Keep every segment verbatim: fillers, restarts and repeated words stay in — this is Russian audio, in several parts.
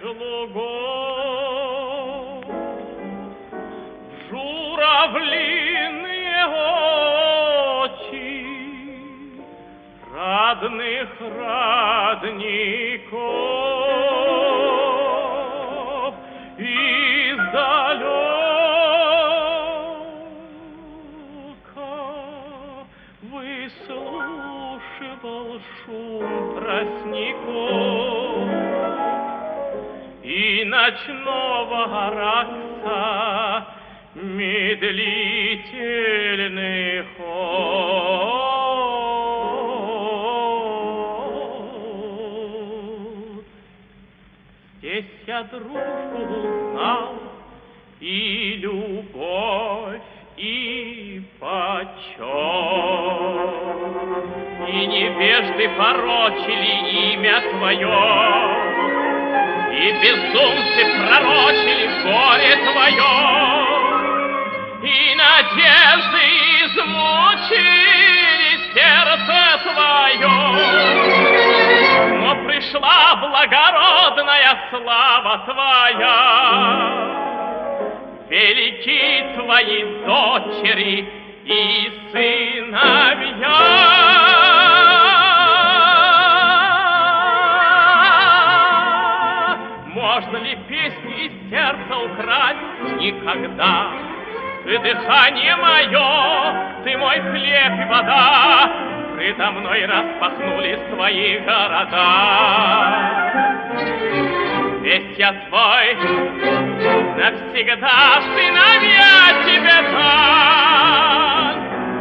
лугов, журавлиные очи родных родников издалека выслушивал шум тростников и ночного ракса медлительный ход. Здесь я дружбу узнал, и любовь, и почет, и невежды порочили имя твое, и безумцы пророчили горе твое, и надежды измучили сердце твое. Но пришла благородная слава твоя, велики твои дочери и сыновья. Можно ли песню из сердца украсть? Никогда. Ты дыхание мое, ты мой хлеб и вода, предо мной распахнулись твои города. Весь я твой, навсегда сыновья тебе дан.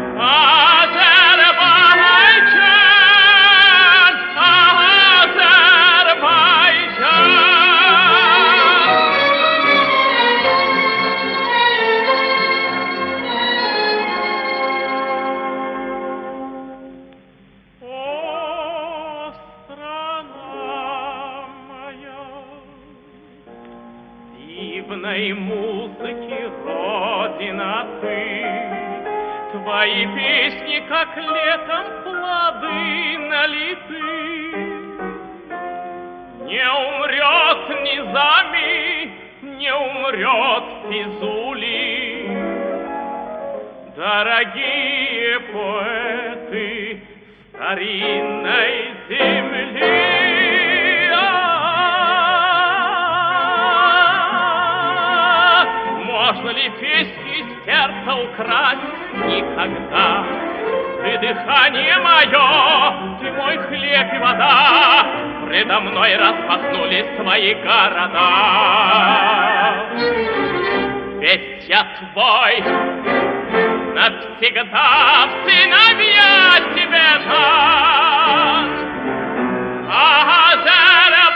Азербайджан, Азербайджан. Дивной музыки родина ты, твои песни, как летом плоды налиты. Не умрет Низами, не умрет Физули, дорогие поэты старинной земли. Можно ли песню из сердца украсть? Никогда. Ты дыхание мое, ты мой хлеб и вода, предо мной распахнулись твои города. Весь я твой, навсегда в сыновья тебе дан. Азербайджан.